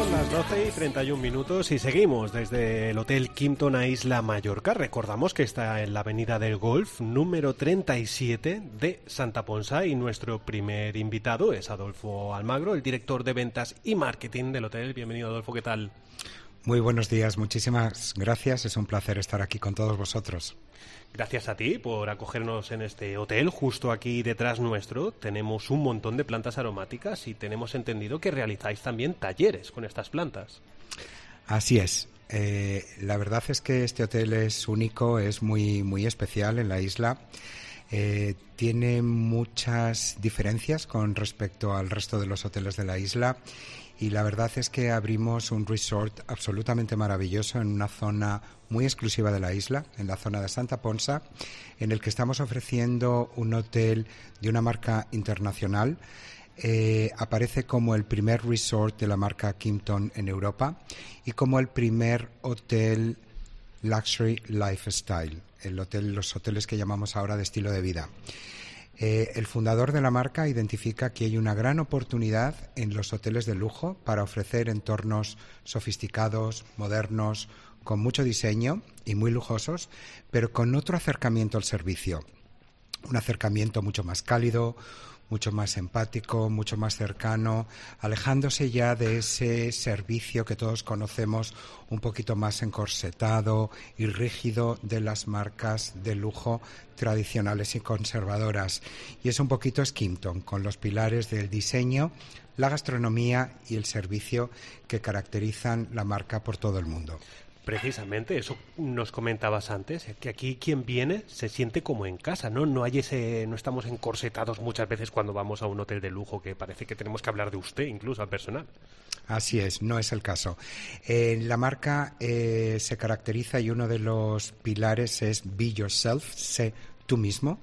Son las 12:31 y seguimos desde el Hotel Kimpton a Isla Mallorca. Recordamos que está en la Avenida del Golf, número 37 de Santa Ponsa, y nuestro primer invitado es Adolfo Almagro, el director de ventas y marketing del hotel. Bienvenido, Adolfo, ¿qué tal? Muy buenos días, muchísimas gracias, es un placer estar aquí con todos vosotros. Gracias a ti por acogernos en este hotel. Justo aquí detrás nuestro tenemos un montón de plantas aromáticas y tenemos entendido que realizáis también talleres con estas plantas. Así es. La verdad es que este hotel es único, es muy especial en la isla. Tiene muchas diferencias con respecto al resto de los hoteles de la isla. Y la verdad es que abrimos un resort absolutamente maravilloso en una zona muy exclusiva de la isla, en la zona de Santa Ponsa, en el que estamos ofreciendo un hotel de una marca internacional. Aparece como el primer resort de la marca Kimpton en Europa y como el primer hotel luxury lifestyle, los hoteles que llamamos ahora de estilo de vida. El fundador de la marca identifica que hay una gran oportunidad en los hoteles de lujo para ofrecer entornos sofisticados, modernos, con mucho diseño y muy lujosos, pero con otro acercamiento al servicio. Un acercamiento mucho más cálido, mucho más empático, mucho más cercano, alejándose ya de ese servicio que todos conocemos, un poquito más encorsetado y rígido de las marcas de lujo tradicionales y conservadoras. Y es un poquito Kimpton, con los pilares del diseño, la gastronomía y el servicio que caracterizan la marca por todo el mundo. Precisamente, eso nos comentabas antes, que aquí quien viene se siente como en casa, ¿no? No estamos encorsetados muchas veces cuando vamos a un hotel de lujo, que parece que tenemos que hablar de usted incluso al personal. Así es, no es el caso. La marca se caracteriza y uno de los pilares es Be Yourself, sé tú mismo.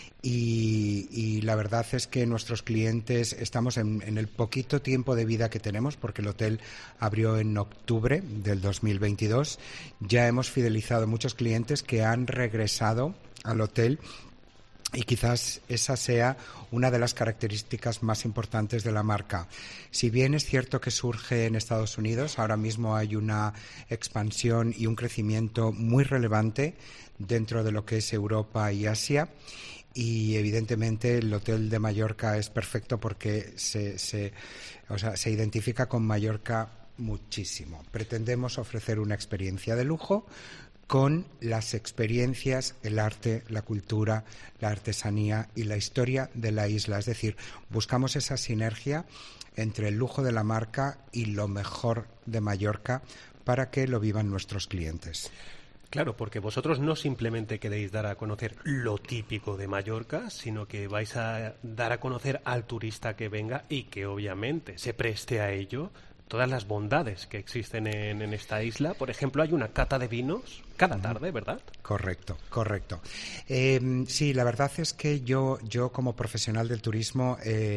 Y la verdad es que nuestros clientes estamos en el poquito tiempo de vida que tenemos, porque el hotel abrió en octubre del 2022. Ya hemos fidelizado muchos clientes que han regresado al hotel. Y quizás esa sea una de las características más importantes de la marca. Si bien es cierto que surge en Estados Unidos, ahora mismo hay una expansión y un crecimiento muy relevante dentro de lo que es Europa y Asia. Y evidentemente el hotel de Mallorca es perfecto porque se identifica con Mallorca muchísimo. Pretendemos ofrecer una experiencia de lujo con las experiencias, el arte, la cultura, la artesanía y la historia de la isla. Es decir, buscamos esa sinergia entre el lujo de la marca y lo mejor de Mallorca para que lo vivan nuestros clientes. Claro, porque vosotros no simplemente queréis dar a conocer lo típico de Mallorca, sino que vais a dar a conocer al turista que venga y que obviamente se preste a ello todas las bondades que existen en esta isla. Por ejemplo, hay una cata de vinos cada tarde, ¿verdad? Correcto. Sí, la verdad es que yo como profesional del turismo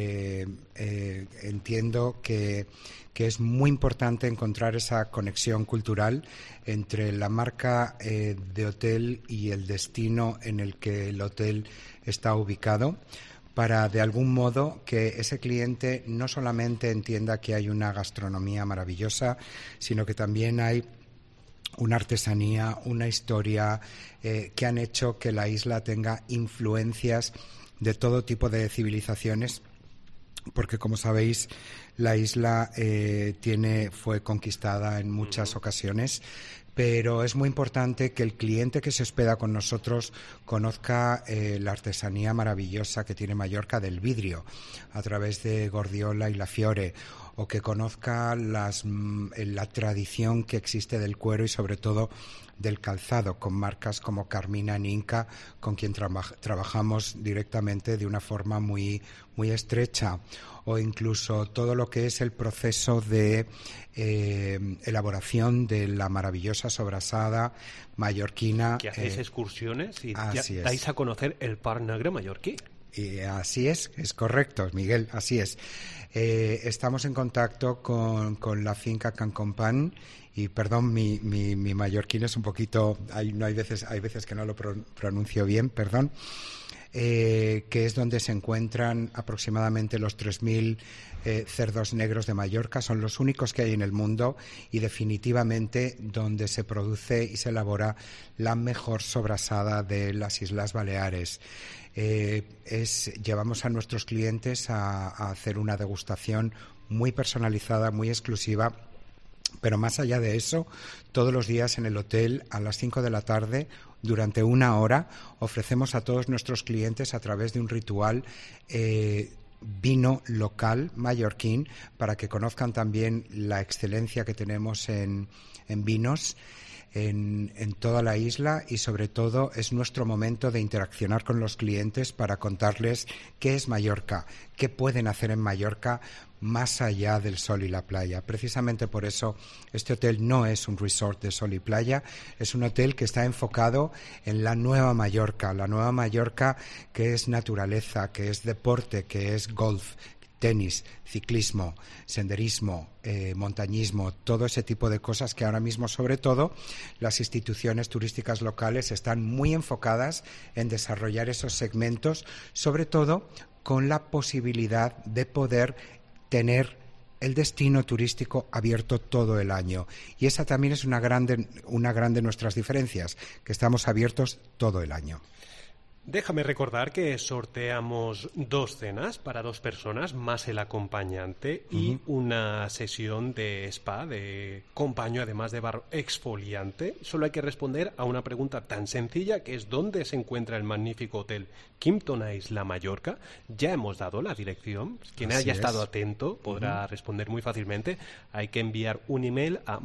entiendo que es muy importante encontrar esa conexión cultural entre la marca de hotel y el destino en el que el hotel está ubicado, para de algún modo que ese cliente no solamente entienda que hay una gastronomía maravillosa, sino que también hay una artesanía, una historia que han hecho que la isla tenga influencias de todo tipo de civilizaciones, porque como sabéis la isla fue conquistada en muchas ocasiones, pero es muy importante que el cliente que se hospeda con nosotros conozca la artesanía maravillosa que tiene Mallorca del vidrio a través de Gordiola y La Fiore, o que conozca la tradición que existe del cuero y sobre todo del calzado, con marcas como Carmina en Inca, con quien trabajamos directamente de una forma muy estrecha, o incluso todo lo que es el proceso de elaboración de la maravillosa sobrasada mallorquina. Que hacéis excursiones y dais a conocer el Parc Negre mallorquí. Y así es correcto, Miguel, así es. Estamos en contacto con la finca Can Compan y perdón, mi mallorquín es un poquito, hay veces que no lo pronuncio bien, perdón. que es donde se encuentran aproximadamente los 3.000 cerdos negros de Mallorca. Son los únicos que hay en el mundo y definitivamente donde se produce y se elabora la mejor sobrasada de las Islas Baleares. Llevamos a nuestros clientes a hacer una degustación muy personalizada, muy exclusiva, pero más allá de eso, todos los días en el hotel a las 5 de la tarde, durante 1 hora, ofrecemos a todos nuestros clientes a través de un ritual vino local mallorquín para que conozcan también la excelencia que tenemos en vinos en toda la isla, y sobre todo es nuestro momento de interaccionar con los clientes para contarles qué es Mallorca, qué pueden hacer en Mallorca más allá del sol y la playa. Precisamente por eso este hotel no es un resort de sol y playa, es un hotel que está enfocado en la nueva Mallorca que es naturaleza, que es deporte, que es golf, tenis, ciclismo, senderismo, montañismo, todo ese tipo de cosas que ahora mismo, sobre todo, las instituciones turísticas locales están muy enfocadas en desarrollar esos segmentos, sobre todo con la posibilidad de poder tener el destino turístico abierto todo el año. Y esa también es una gran de nuestras diferencias, que estamos abiertos todo el año. Déjame recordar que sorteamos 2 cenas para 2 personas, más el acompañante, y una sesión de spa, de compaño, además de barro exfoliante. Solo hay que responder a una pregunta tan sencilla, que es ¿dónde se encuentra el magnífico hotel Kimpton Isla Mallorca? Ya hemos dado la dirección. Quien haya estado atento podrá responder muy fácilmente. Hay que enviar un email a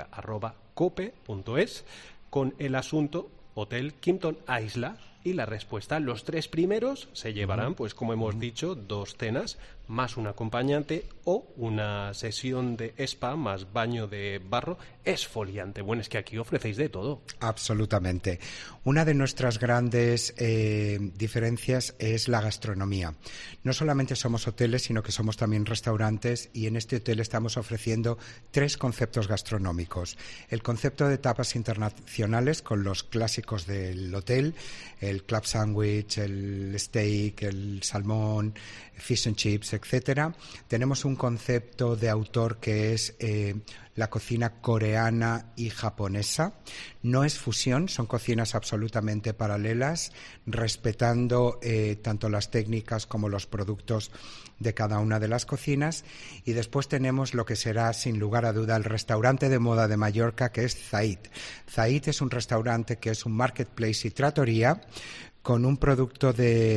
mallorca@cope.es con el asunto Hotel Kimpton Isla, y la respuesta. Los 3 primeros se llevarán, pues como hemos dicho, 2 cenas más un acompañante o una sesión de spa más baño de barro exfoliante. Bueno, es que aquí ofrecéis de todo. Absolutamente. Una de nuestras grandes diferencias es la gastronomía. No solamente somos hoteles, sino que somos también restaurantes, y en este hotel estamos ofreciendo 3 conceptos gastronómicos. El concepto de tapas internacionales con los clásicos del hotel, el club sandwich, el steak, el salmón, fish and chips, etcétera. Tenemos un concepto de autor que es la cocina coreana y japonesa. No es fusión, son cocinas absolutamente paralelas, respetando tanto las técnicas como los productos de cada una de las cocinas. Y después tenemos lo que será, sin lugar a duda, el restaurante de moda de Mallorca, que es Zaid. Zaid es un restaurante que es un marketplace y trattoria, con un producto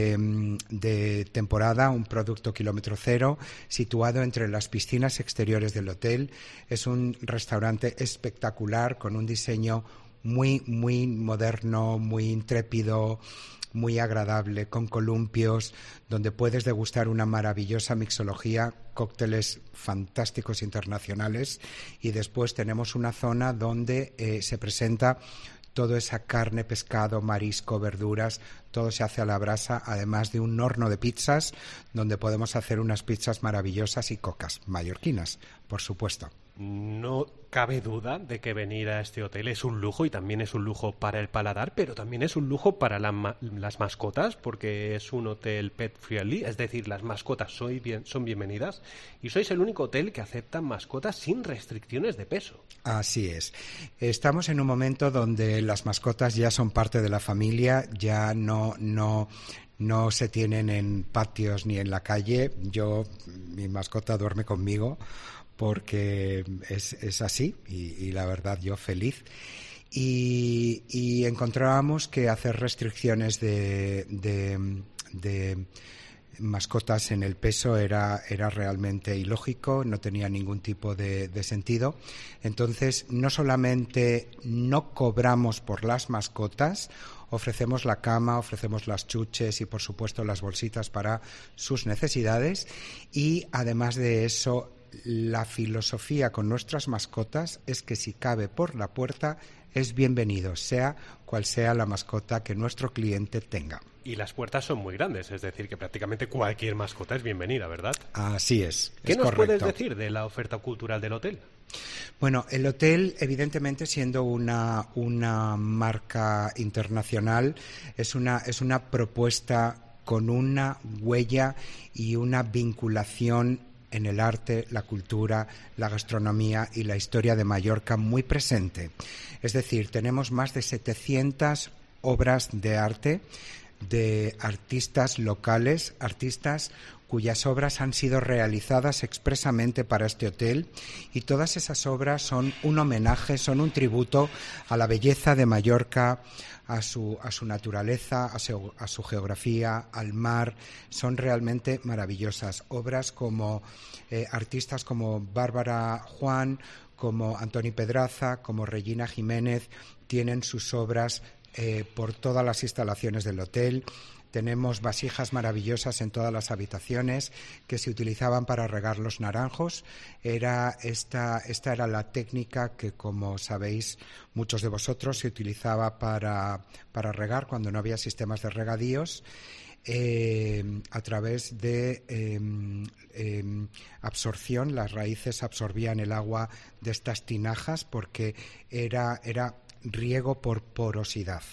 de temporada, un producto kilómetro cero, situado entre las piscinas exteriores del hotel. Es un restaurante espectacular, con un diseño muy, muy moderno, muy intrépido, muy agradable, con columpios, donde puedes degustar una maravillosa mixología, cócteles fantásticos internacionales, y después tenemos una zona donde se presenta toda esa carne, pescado, marisco, verduras, todo se hace a la brasa, además de un horno de pizzas donde podemos hacer unas pizzas maravillosas y cocas mallorquinas, por supuesto. No cabe duda de que venir a este hotel es un lujo, y también es un lujo para el paladar, pero también es un lujo para las mascotas, porque es un hotel pet friendly, es decir, las mascotas son bienvenidas, y sois el único hotel que acepta mascotas sin restricciones de peso. Así es. Estamos en un momento donde las mascotas ya son parte de la familia, ya no se tienen en patios ni en la calle. Mi mascota duerme conmigo porque es así, y la verdad yo feliz. Y encontrábamos que hacer restricciones de mascotas en el peso era realmente ilógico, no tenía ningún tipo de sentido. Entonces, no solamente no cobramos por las mascotas, ofrecemos la cama, ofrecemos las chuches y, por supuesto, las bolsitas para sus necesidades, y además de eso, la filosofía con nuestras mascotas es que si cabe por la puerta es bienvenido, sea cual sea la mascota que nuestro cliente tenga. Y las puertas son muy grandes, es decir, que prácticamente cualquier mascota es bienvenida, ¿verdad? Así es. ¿Qué nos correcto. puedes decir de la oferta cultural del hotel? Bueno, el hotel, evidentemente, siendo una marca internacional, es una propuesta con una huella y una vinculación en el arte, la cultura, la gastronomía y la historia de Mallorca muy presente. Es decir, tenemos más de 700 obras de arte de artistas locales, artistas cuyas obras han sido realizadas expresamente para este hotel, y todas esas obras son un homenaje, son un tributo a la belleza de Mallorca, a su naturaleza, a su geografía, al mar. Son realmente maravillosas. Obras como artistas como Bárbara Juan, como Antoni Pedraza, como Regina Jiménez, tienen sus obras por todas las instalaciones del hotel. Tenemos vasijas maravillosas en todas las habitaciones que se utilizaban para regar los naranjos. Esta era la técnica que, como sabéis muchos de vosotros, se utilizaba para regar cuando no había sistemas de regadíos. A través de absorción, las raíces absorbían el agua de estas tinajas porque era riego por porosidad.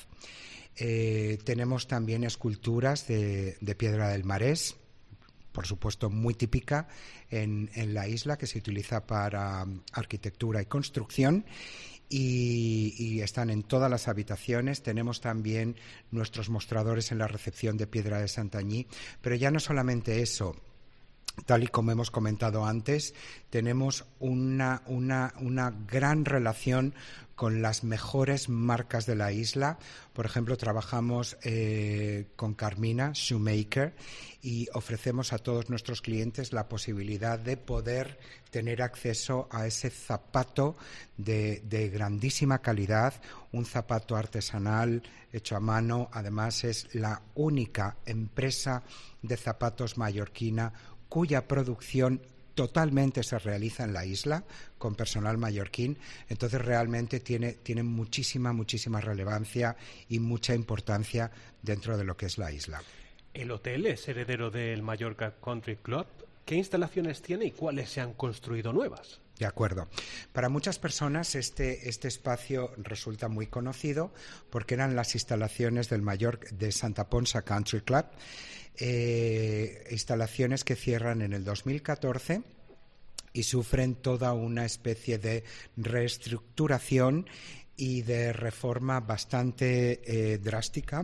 Tenemos también esculturas de piedra del marés, por supuesto muy típica en la isla, que se utiliza para arquitectura y construcción, y están en todas las habitaciones. Tenemos también nuestros mostradores en la recepción de piedra de Santanyí, pero ya no solamente eso. Tal y como hemos comentado antes, tenemos una gran relación con las mejores marcas de la isla. Por ejemplo, trabajamos con Carmina Shoemaker y ofrecemos a todos nuestros clientes la posibilidad de poder tener acceso a ese zapato de grandísima calidad, un zapato artesanal hecho a mano. Además, es la única empresa de zapatos mallorquina cuya producción totalmente se realiza en la isla, con personal mallorquín. Entonces realmente tiene muchísima relevancia y mucha importancia dentro de lo que es la isla. El hotel es heredero del Mallorca Country Club. ¿Qué instalaciones tiene y cuáles se han construido nuevas? De acuerdo. Para muchas personas este espacio resulta muy conocido porque eran las instalaciones del de Santa Ponsa Country Club, instalaciones que cierran en el 2014 y sufren toda una especie de reestructuración y de reforma bastante drástica,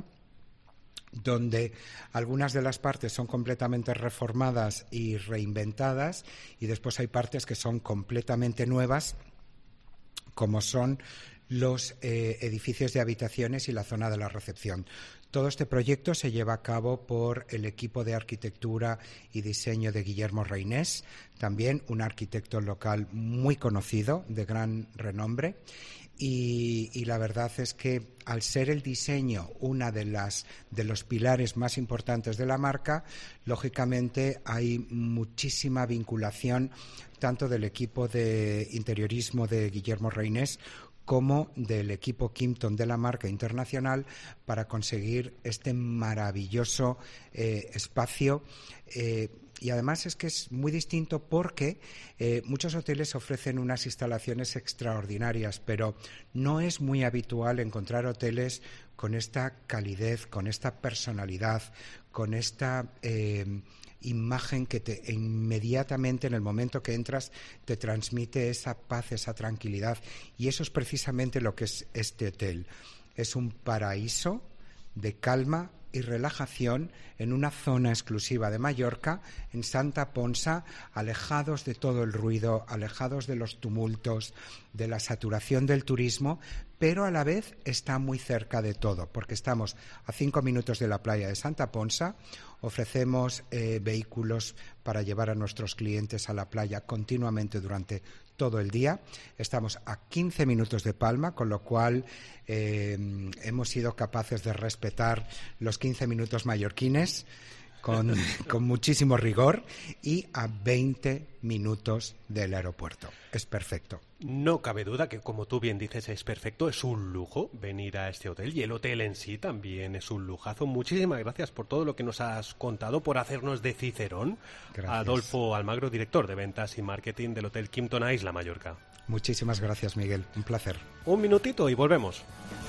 donde algunas de las partes son completamente reformadas y reinventadas, y después hay partes que son completamente nuevas, como son los edificios de habitaciones y la zona de la recepción. Todo este proyecto se lleva a cabo por el equipo de arquitectura y diseño de Guillermo Reinés, también un arquitecto local muy conocido, de gran renombre. Y la verdad es que, al ser el diseño una de los pilares más importantes de la marca, lógicamente hay muchísima vinculación tanto del equipo de interiorismo de Guillermo Reinés como del equipo Kimpton de la marca internacional para conseguir este maravilloso espacio. Y además es que es muy distinto porque muchos hoteles ofrecen unas instalaciones extraordinarias, pero no es muy habitual encontrar hoteles con esta calidez, con esta personalidad, con esta imagen que inmediatamente, en el momento que entras, te transmite esa paz, esa tranquilidad. Y eso es precisamente lo que es este hotel. Es un paraíso de calma y relajación en una zona exclusiva de Mallorca, en Santa Ponsa, alejados de todo el ruido, alejados de los tumultos, de la saturación del turismo, pero a la vez está muy cerca de todo, porque estamos a 5 minutos de la playa de Santa Ponsa. Ofrecemos vehículos para llevar a nuestros clientes a la playa continuamente durante todo el día. Estamos a 15 minutos de Palma, con lo cual hemos sido capaces de respetar los 15 minutos mallorquines con muchísimo rigor, y a 20 minutos del aeropuerto. Es perfecto. No cabe duda que, como tú bien dices, es perfecto. Es un lujo venir a este hotel, y el hotel en sí también es un lujazo. Muchísimas gracias por todo lo que nos has contado, por hacernos de Cicerón. Gracias. Adolfo Almagro, director de ventas y marketing del Hotel Kimpton a Isla Mallorca. Muchísimas gracias, Miguel. Un placer. Un minutito y volvemos.